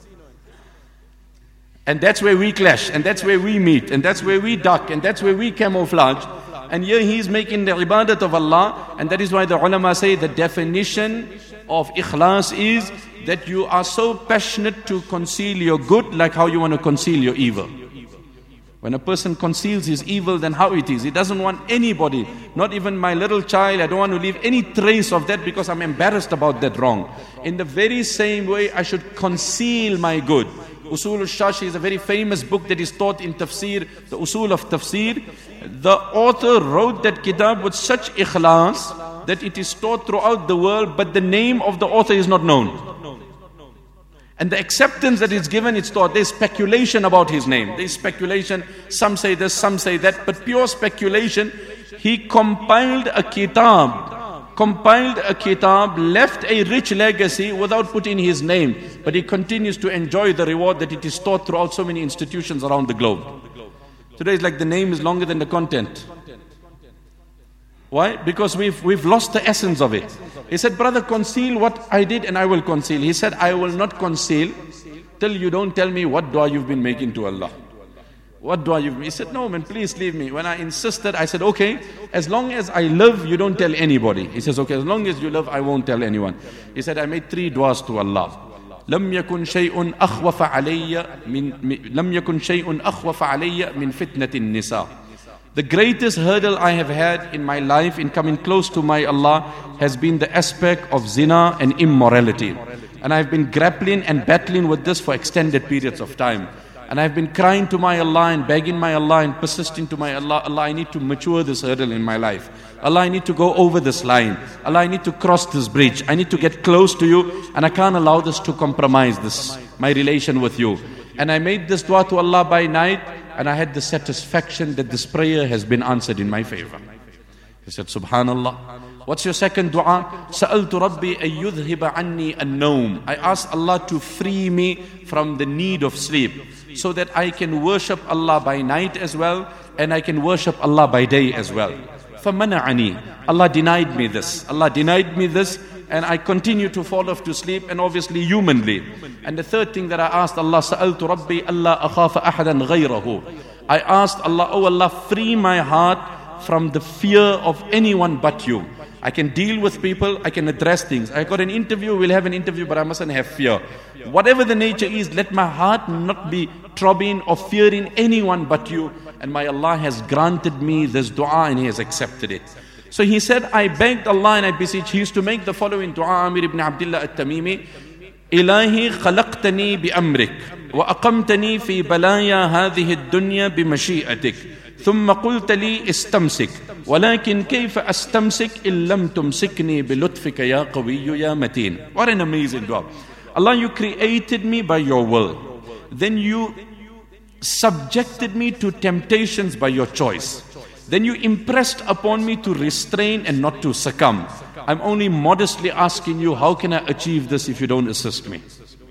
And that's where we clash, and that's where we meet, and that's where we duck, and that's where we camouflage. And here he is making the ibadat of Allah, and that is why the ulama say the definition of ikhlas is that you are so passionate to conceal your good like how you want to conceal your evil. When a person conceals his evil, then how it is? He doesn't want anybody, not even my little child. I don't want to leave any trace of that because I'm embarrassed about that wrong. In the very same way, I should conceal my good. Usul al-Shashi is a very famous book that is taught in tafsir, the Usul of Tafsir. The author wrote that kitab with such ikhlas that it is taught throughout the world, but the name of the author is not known. And the acceptance that is given, it's taught. There's speculation about his name. There's speculation. Some say this, some say that. But pure speculation. He compiled a kitab, left a rich legacy without putting his name. But he continues to enjoy the reward that it is taught throughout so many institutions around the globe. Today it's like the name is longer than the content. Why? Because we've lost the essence of it. He said, brother, conceal what I did and I will conceal. He said, I will not conceal till you don't tell me what dua you've been making to Allah. What dua you've been. He said, no man, please leave me. When I insisted, I said, okay, as long as I live, you don't tell anybody. He says, okay, as long as you live, I won't tell anyone. He said, I made 3 duas to Allah. لم يكن شيء أخوف علي من فتنة النساء. The greatest hurdle I have had in my life in coming close to my Allah has been the aspect of zina and immorality. And I've been grappling and battling with this for extended periods of time. And I've been crying to my Allah and begging my Allah and persisting to my Allah, Allah, I need to mature this hurdle in my life. Allah, I need to go over this line. Allah, I need to cross this bridge. I need to get close to you and I can't allow this to compromise my relation with you. And I made this dua to Allah by night and I had the satisfaction that this prayer has been answered in my favor. He said, Subhanallah. What's your second dua? Sa'altu Rabbi an yudhiba anni an-nawm. I asked Allah to free me from the need of sleep so that I can worship Allah by night as well and I can worship Allah by day as well. فَمَنَعَنِي. Allah denied me this. Allah denied me this and I continue to fall off to sleep and obviously humanly. And the third thing that I asked Allah, Sa'altu Rabbi Allah akhafa ahadan ghayrahu. I asked Allah, oh Allah, free my heart from the fear of anyone but you. I can deal with people, I can address things. I got an interview, we'll have an interview, but I mustn't have fear. Whatever the nature is, let my heart not be throbbing or fearing anyone but you. And my Allah has granted me this dua and He has accepted it. So he said, I begged Allah and I beseech. He used to make the following dua, Amir ibn Abdullah al-Tamimi. إلهي خلقتني بأمرك وأقمتني في بلايا هذه الدنيا بمشيئتك ثم قلت لي استمسك ولكن كيف أستمسك إن لم تمسكني بلطفك يا قوي يا متين. What an amazing dua. Allah, you created me by your will. Then you subjected me to temptations by your choice. Then you impressed upon me to restrain and not to succumb. I'm only modestly asking you, how can I achieve this if you don't assist me?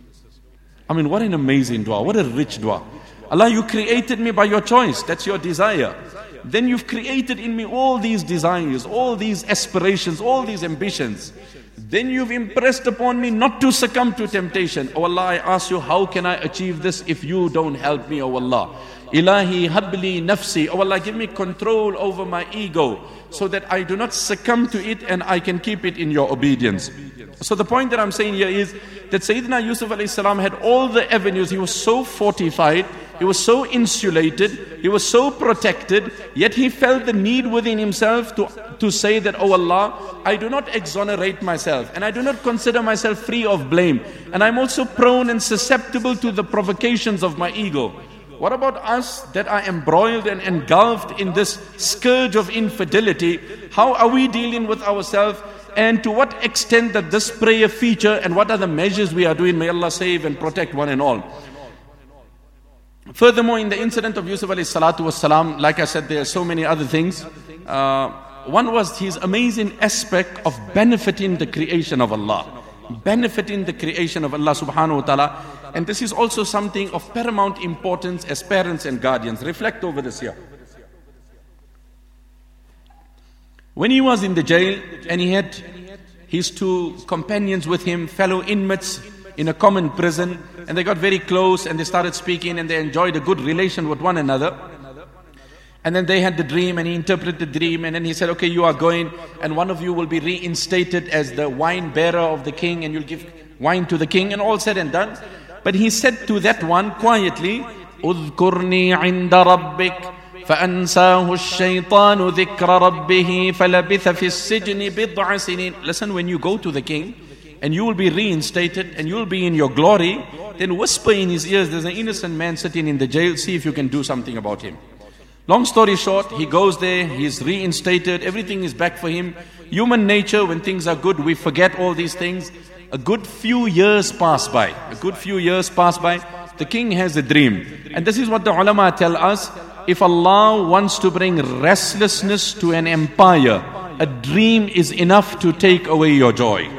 I mean, what an amazing dua, what a rich dua. Allah, you created me by your choice, that's your desire. Then you've created in me all these desires, all these aspirations, all these ambitions. Then you've impressed upon me not to succumb to temptation. Oh Allah, I ask you, how can I achieve this if you don't help me, oh Allah? Ilahi habli nafsi. Oh Allah, give me control over my ego so that I do not succumb to it and I can keep it in your obedience. So the point that I'm saying here is that Sayyidina Yusuf alayhi salam had all the avenues. He was so fortified, he was so insulated, he was so protected, yet he felt the need within himself to say that, oh Allah, I do not exonerate myself and I do not consider myself free of blame. And I'm also prone and susceptible to the provocations of my ego. What about us that are embroiled and engulfed in this scourge of infidelity? How are we dealing with ourselves? And to what extent that this prayer feature and what are the measures we are doing? May Allah save and protect one and all. Furthermore, in the incident of Yusuf alayhi salatu was salam, like I said, there are so many other things. One was his amazing aspect of benefiting the creation of Allah. Benefiting the creation of Allah subhanahu wa ta'ala. And this is also something of paramount importance as parents and guardians. Reflect over this here. When he was in the jail and he had his 2 companions with him, fellow inmates in a common prison, and they got very close and they started speaking and they enjoyed a good relation with one another. And then they had the dream and he interpreted the dream and then he said, okay, you are going and one of you will be reinstated as the wine bearer of the king and you'll give wine to the king, and all said and done. But he said to that one quietly, اذكرني عند ربك فأنساه الشيطان ذكر ربه فلبث في السجن بضع سنين. Listen, when you go to the king and you will be reinstated and you will be in your glory, then whisper in his ears, there's an innocent man sitting in the jail, see if you can do something about him. Long story short, he goes there, he is reinstated, everything is back for him. Human nature, when things are good, we forget all these things. A good few years pass by. The king has a dream. And this is what the ulama tell us. If Allah wants to bring restlessness to an empire, a dream is enough to take away your joy.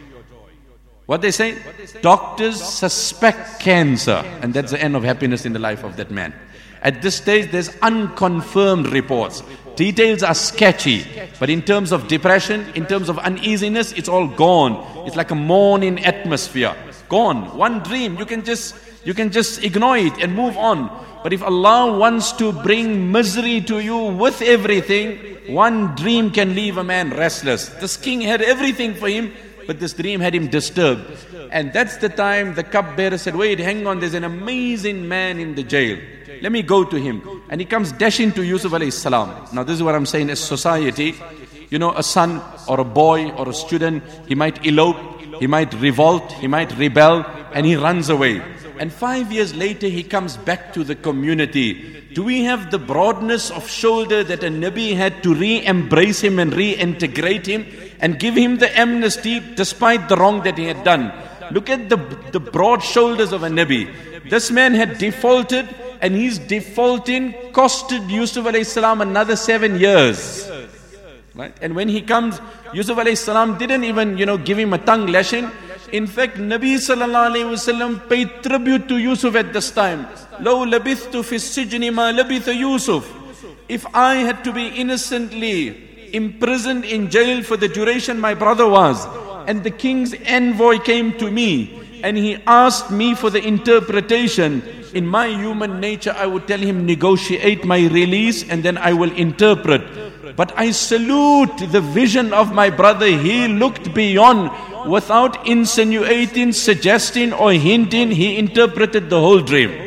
What they say? Doctors suspect cancer, and that's the end of happiness in the life of that man. At this stage, there's unconfirmed reports. Details are sketchy, but in terms of depression, in terms of uneasiness, it's all gone. It's like a morning atmosphere. Gone. One dream, you can just ignore it and move on. But if Allah wants to bring misery to you with everything, one dream can leave a man restless. This king had everything for him, but this dream had him disturbed. And that's the time the cupbearer said, wait, hang on, there's an amazing man in the jail. Let me go to him. And he comes dashing to Yusuf alayhi salam. Now this is what I'm saying, as society, a son or a boy or a student, he might elope, he might revolt, he might rebel, and he runs away. And 5 years later, he comes back to the community. Do we have the broadness of shoulder that a Nabi had to re-embrace him and reintegrate him and give him the amnesty despite the wrong that he had done? Look at the broad shoulders of a Nabi. This man had defaulted, and his defaulting costed Yusuf alayhi salam another 7 years. Right? And when he comes, Yusuf alayhi salam didn't even, give him a tongue lashing. In fact, Nabi sallallahu alayhi wasallam paid tribute to Yusuf at this time. Law labithtu fi sijni ma labitha Yusuf. If I had to be innocently imprisoned in jail for the duration my brother was, and the king's envoy came to me, and he asked me for the interpretation, in my human nature I would tell him, negotiate my release and then I will interpret. But I salute the vision of my brother. He looked beyond, without insinuating, suggesting or hinting, he interpreted the whole dream.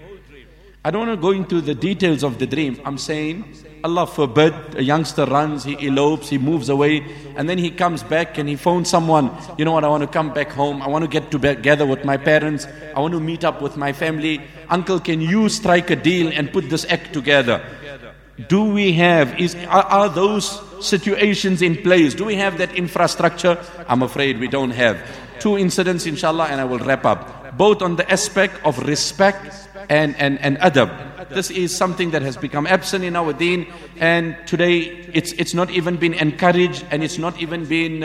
I don't want to go into the details of the dream. I'm saying, Allah forbid, a youngster runs, he elopes, he moves away, and then he comes back and he phones someone, you know what, I want to come back home, I want to get together with my parents, I want to meet up with my family. Uncle, can you strike a deal and put this act together? Do we have, are those situations in place? Do we have that infrastructure? I'm afraid we don't have. 2 incidents, inshallah, and I will wrap up. Both on the aspect of respect and adab. This is something that has become absent in our deen, and today it's not even been encouraged, and it's not even been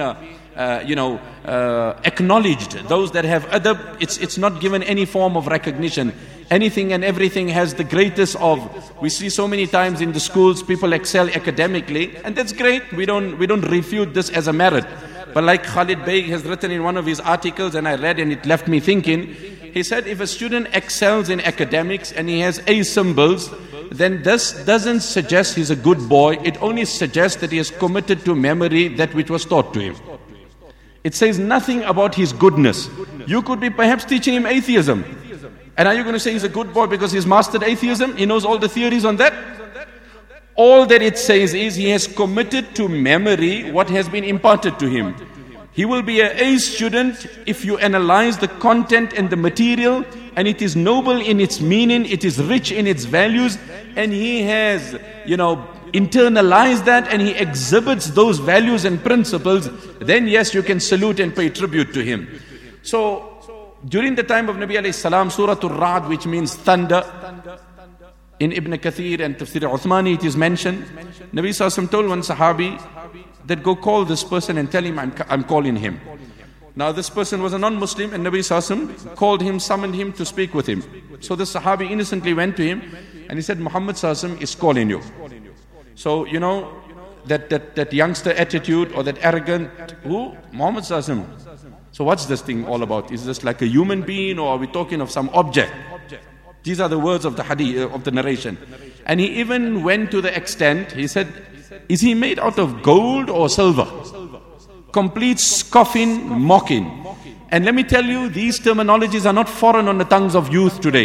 acknowledged. Those that have adab, it's not given any form of recognition. Anything and everything has the greatest of. We see so many times in the schools people excel academically, and that's great. We don't refute this as a merit. But like Khalid Beg has written in one of his articles, and I read and it left me thinking, he said if a student excels in academics and he has A symbols, then this doesn't suggest he's a good boy. It only suggests that he has committed to memory that which was taught to him. It says nothing about his goodness. You could be perhaps teaching him atheism. And are you going to say he's a good boy because he's mastered atheism? He knows all the theories on that? All that it says is he has committed to memory what has been imparted to him. He will be an A student if you analyze the content and the material, and it is noble in its meaning, it is rich in its values, and he has, internalized that and he exhibits those values and principles, then yes, you can salute and pay tribute to him. So, during the time of Nabi alayhi salam, Surah Ar-Ra'd, which means thunder, in Ibn Kathir and Tafsir Uthmani it is mentioned, Nabi Sallallahu told one Sahabi that go call this person and tell him I'm calling him. Now this person was a non-Muslim, and Nabi Sallallahu called him, summoned him to speak with him. So the Sahabi innocently went to him and he said, Muhammad Sallallahu is calling you. So that youngster attitude or that arrogant, who? Muhammad Sallallahu. So what's this thing all about? Is this like a human being, or are we talking of some object? These are the words of the hadith, of the narration. And he even went to the extent, he said, is he made out of gold or silver? Complete scoffing, mocking. And let me tell you, these terminologies are not foreign on the tongues of youth today.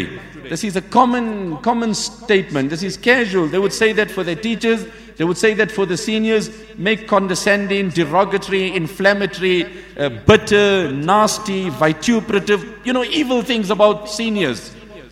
This is a common statement. This is casual. They would say that for their teachers. They would say that for the seniors. Make condescending, derogatory, inflammatory, bitter, nasty, vituperative, evil things about seniors.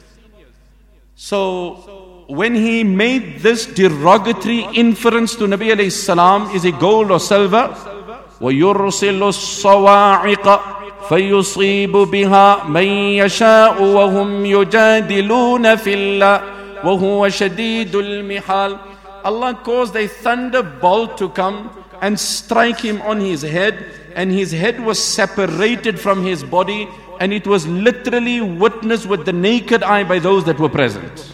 So when he made this derogatory inference to Nabi alayhi salam, is it gold or silver? وَيُرْسِلُ الصَّوَاعِقَ فَيُصِيبُ بِهَا مَنْ يَشَاءُ وَهُمْ يُجَادِلُونَ فِي اللَّهِ وَهُوَ شَدِيدُ الْمِحَالِ. Allah caused a thunderbolt to come and strike him on his head, and his head was separated from his body, and it was literally witnessed with the naked eye by those that were present.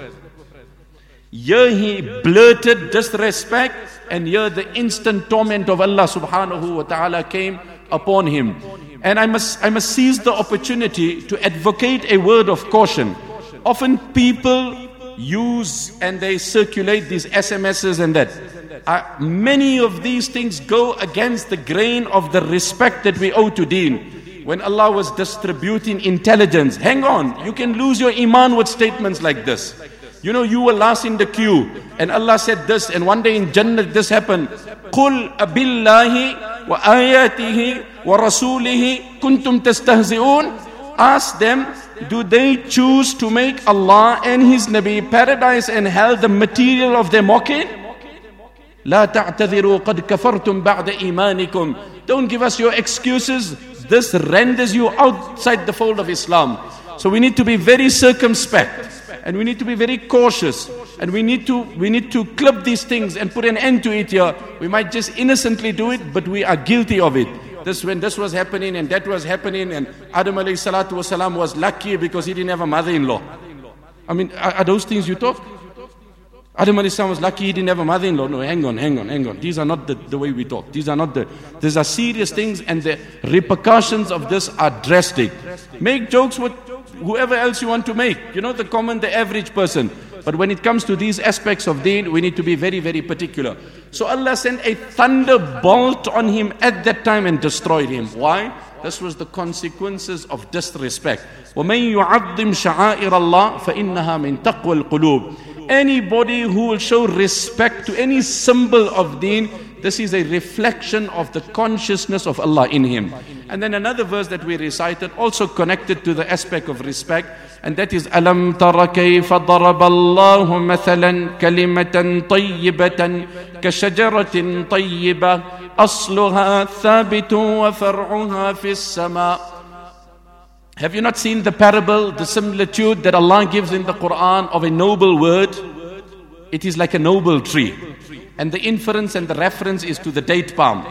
Here he blurted disrespect, and here the instant torment of Allah subhanahu wa ta'ala came upon him. And I must seize the opportunity to advocate a word of caution. Often people use and they circulate these SMSs and that. Many of these things go against the grain of the respect that we owe to Deen. When Allah was distributing intelligence, hang on, you can lose your iman with statements like this. You were last in the queue, and Allah said this, and one day in Jannah this happened. قُلْ أَبِاللَّهِ وَآيَاتِهِ وَرَسُولِهِ كُنْتُمْ تَسْتَهْزِئُونَ. Ask them, do they choose to make Allah and His Nabi, paradise and hell, the material of their mocking? لَا تَعْتَذِرُوا قَدْ كَفَرْتُمْ بَعْدَ إِيمَانِكُمْ. Don't give us your excuses. This renders you outside the fold of Islam. So we need to be very circumspect. And we need to be very cautious, and we need to clip these things and put an end to it here. We might just innocently do it, but we are guilty of it. When this was happening and that was happening, and Adam alayhi salatu wasalam was lucky because he didn't have a mother-in-law. I mean, are those things you talk? Adam alayhi salam was lucky he didn't have a mother-in-law. No, hang on. These are not the way we talk. These are serious things, and the repercussions of this are drastic. Make jokes with whoever else you want to make, the average person. But when it comes to these aspects of deen, we need to be very, very particular. So Allah sent a thunderbolt on him at that time and destroyed him. Why? This was the consequences of disrespect. وَمَن يُعَظِّمْ شَعَائِرَ اللَّهِ فَإِنَّهَا مِن تَقْوَى الْقُلُوبِ. Anybody who will show respect to any symbol of deen, this is a reflection of the consciousness of Allah in him. And then another verse that we recited, also connected to the aspect of respect, and that is أَلَمْ تَرَ كَيْفَ ضَرَبَ اللَّهُ مَثَلًا كَلِمَةً طَيِّبَةً كَشَجَرَةٍ طَيِّبَةٍ أَصْلُهَا ثَابِتٌ وَفَرْعُهَا فِي السَّمَاءِ. Have you not seen the parable, the similitude that Allah gives in the Quran of a noble word? It is like a noble tree. And the inference and the reference is to the date palm.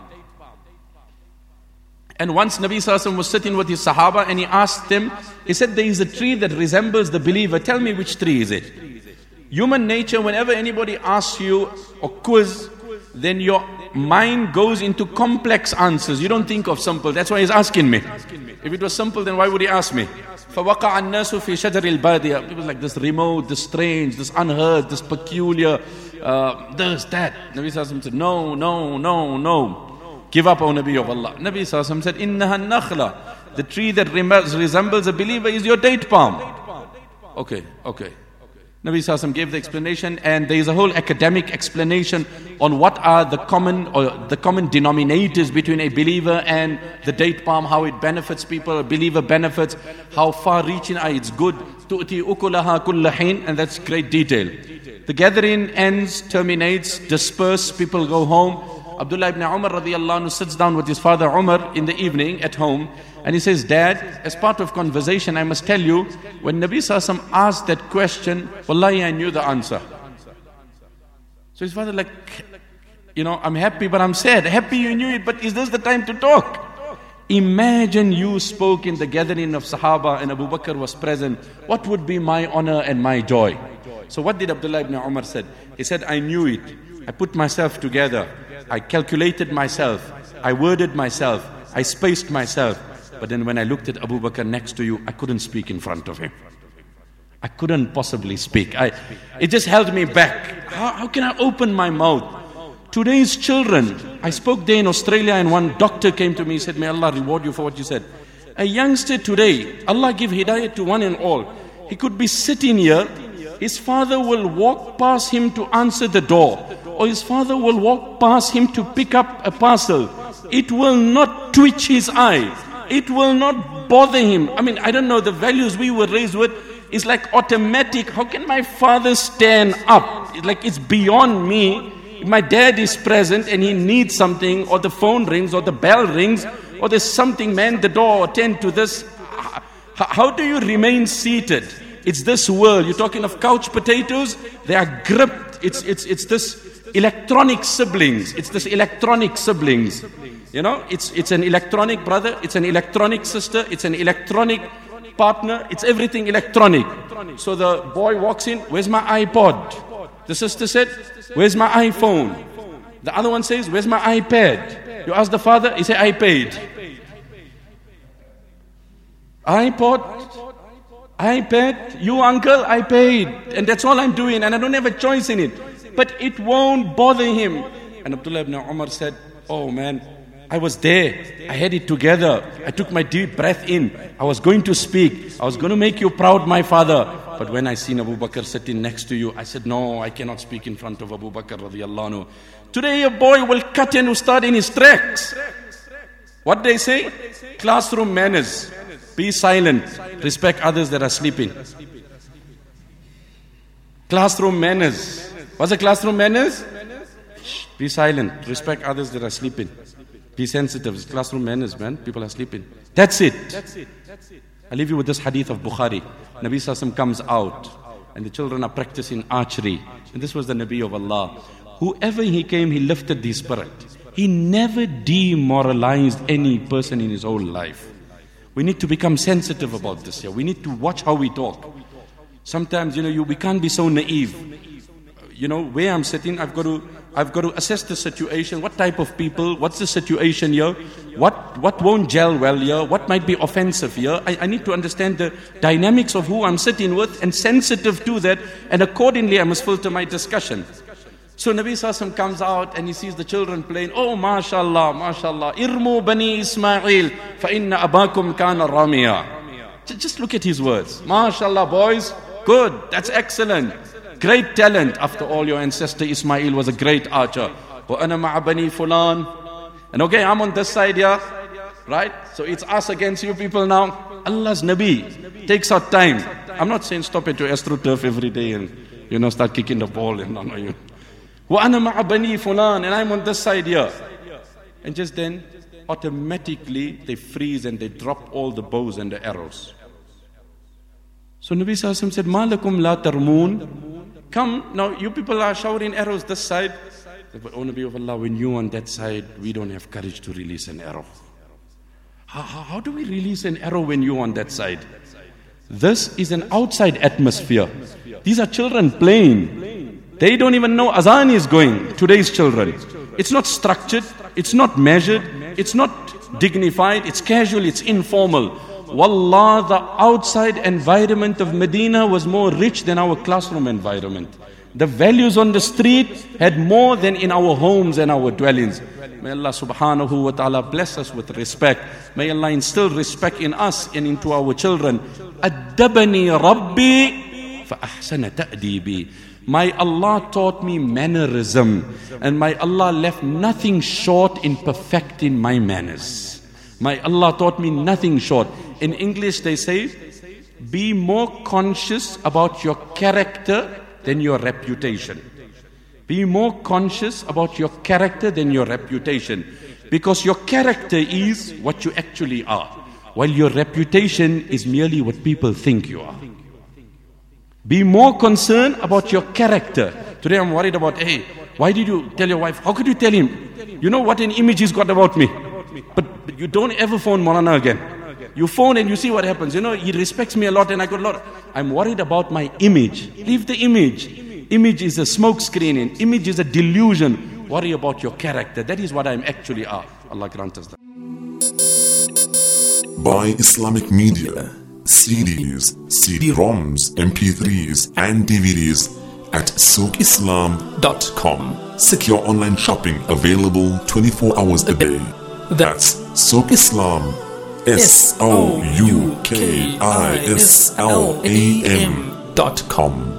And once Nabi Sallallahu Alaihi Wasallam was sitting with his Sahaba, and he asked them, he said, there is a tree that resembles the believer. Tell me which tree is it? Human nature, whenever anybody asks you or quiz, then your mind goes into complex answers. You don't think of simple. That's why he's asking me. If it was simple, then why would he ask me? فَوَقَعَ النَّاسُ فِي شَجَرِ الْبَادِيَةِ. People like this remote, this strange, this unheard, this peculiar, this, that. Nabi Sallallahu Alaihi Wasallam said, no. Give up, O Nabi of Allah. Nabi Sallallahu Alaihi Wasallam said, إِنَّهَا النَّخْلَةِ. The tree that resembles a believer is your date palm. Okay. Nabi Sallallahu Alaihi Wasallam gave the explanation, and there is a whole academic explanation on what are the common denominators between a believer and the date palm, how it benefits people, a believer benefits, how far-reaching it's good. تُؤْتِي أُكُلَهَا كُلَّ حِينٍ, and that's great detail. The gathering ends, terminates, disperse, people go home. Abdullah ibn Umar radiallahu anhu sits down with his father Umar in the evening at home, and he says, Dad, as part of conversation, I must tell you, when Nabi Sallallahu Alaihi Wasallam asked that question, wallahi, I knew the answer. So his father I'm happy, but I'm sad. Happy you knew it, but is this the time to talk? Imagine you spoke in the gathering of Sahaba and Abu Bakr was present. What would be my honor and my joy? So what did Abdullah ibn Umar said? He said, I knew it. I put myself together. I calculated myself. I worded myself. I spaced myself. But then when I looked at Abu Bakr next to you, I couldn't speak in front of him. I couldn't possibly speak. It just held me back. How can I open my mouth? Today's children, I spoke there in Australia, and one doctor came to me and said, may Allah reward you for what you said. A youngster today, Allah give hidayah to one and all. He could be sitting here. His father will walk past him to answer the door. Or his father will walk past him to pick up a parcel. It will not twitch his eye. It will not bother him. I mean, I don't know, the values we were raised with is like automatic. How can my father stand up? Like it's beyond me. If my dad is present and he needs something, or the phone rings, or the bell rings, or there's something, man the door, attend to this. How do you remain seated? It's this world. You're talking of couch potatoes. They are gripped. It's this electronic siblings. It's this electronic siblings. You know, it's an electronic brother. It's an electronic sister. It's an electronic partner. It's everything electronic. So the boy walks in. Where's my iPod? The sister said, where's my iPhone? The other one says, where's my iPad? You ask the father, he said, I paid. iPod, iPad, you uncle, I paid. And that's all I'm doing, and I don't have a choice in it. But it won't bother him. And Abdullah ibn Umar said, oh man, I was there. I had it together. I took my deep breath in. I was going to speak. I was going to make you proud, my father. But when I seen Abu Bakr sitting next to you, I said, no, I cannot speak in front of Abu Bakr radiyallahu anhu. Today a boy will cut and start in his tracks. What they say? Classroom manners. Be silent. Respect others that are sleeping. Classroom manners. What's the classroom manners? Shh, be silent. Respect others that are sleeping. Be sensitive. It's classroom manners, man. People are sleeping. That's it. I leave you with this hadith of Bukhari. Nabi Sassam comes out and the children are practicing archery. And this was the Nabi of Allah. Whoever he came, he lifted the spirit. He never demoralized any person in his whole life. We need to become sensitive about this here. We need to watch how we talk. Sometimes, we can't be so naive. Where I'm sitting, I've got to assess the situation. What type of people? What's the situation here? What won't gel well here? What might be offensive here? I need to understand the dynamics of who I'm sitting with and sensitive to that. And accordingly, I must filter my discussion. So Nabi Sassam comes out and he sees the children playing. Oh, mashallah, mashallah. Irmu bani Ismail, fa inna abakum kana ramiya. Just look at his words. Mashallah, boys. Good. That's excellent. Great talent. After all, your ancestor Ismail was a great archer. Wa ana ma'a bani fulan. And okay, I'm on this side here. Right? So it's us against you people now. Allah's Nabi takes our time. I'm not saying stop at your AstroTurf every day and, start kicking the ball and no. وَأَنَا مَعَ بَنِي فُلَانٍ. And I'm on this side here. And just then, automatically, they freeze and they drop all the bows and the arrows. So Nabi Sallallahu said, مَا لَكُمْ لَا تَرْمُونَ. Come, now you people are showering arrows this side. But, oh Nabi of Allah, when you on that side, we don't have courage to release an arrow. How do we release an arrow when you on that side? This is an outside atmosphere. These are children playing. They don't even know azan is going, today's children. It's not structured, it's not measured, it's not dignified, it's casual, it's informal. Wallah, the outside environment of Medina was more rich than our classroom environment. The values on the street had more than in our homes and our dwellings. May Allah subhanahu wa ta'ala bless us with respect. May Allah instill respect in us and into our children. Addabani Rabbi fa ahsana ta'dibi. My Allah taught me mannerism, and my Allah left nothing short in perfecting my manners. My Allah taught me nothing short. In English they say, be more conscious about your character than your reputation. Be more conscious about your character than your reputation. Because your character is what you actually are, while your reputation is merely what people think you are. Be more concerned about your character. Today I'm worried about, hey, why did you tell your wife? How could you tell him? You know what an image he's got about me. But you don't ever phone Maulana again. You phone and you see what happens. He respects me a lot and I got a lot. I'm worried about my image. Leave the image. Image is a smoke screen and image is a delusion. Worry about your character. That is what I'm actually are. Allah grant us that. Buy Islamic media, CDs, CD-ROMs, MP3s and DVDs at SoukIslam.com. Secure online shopping available 24 hours a day. That's SoukIslam.com. SOUKISLAM.com.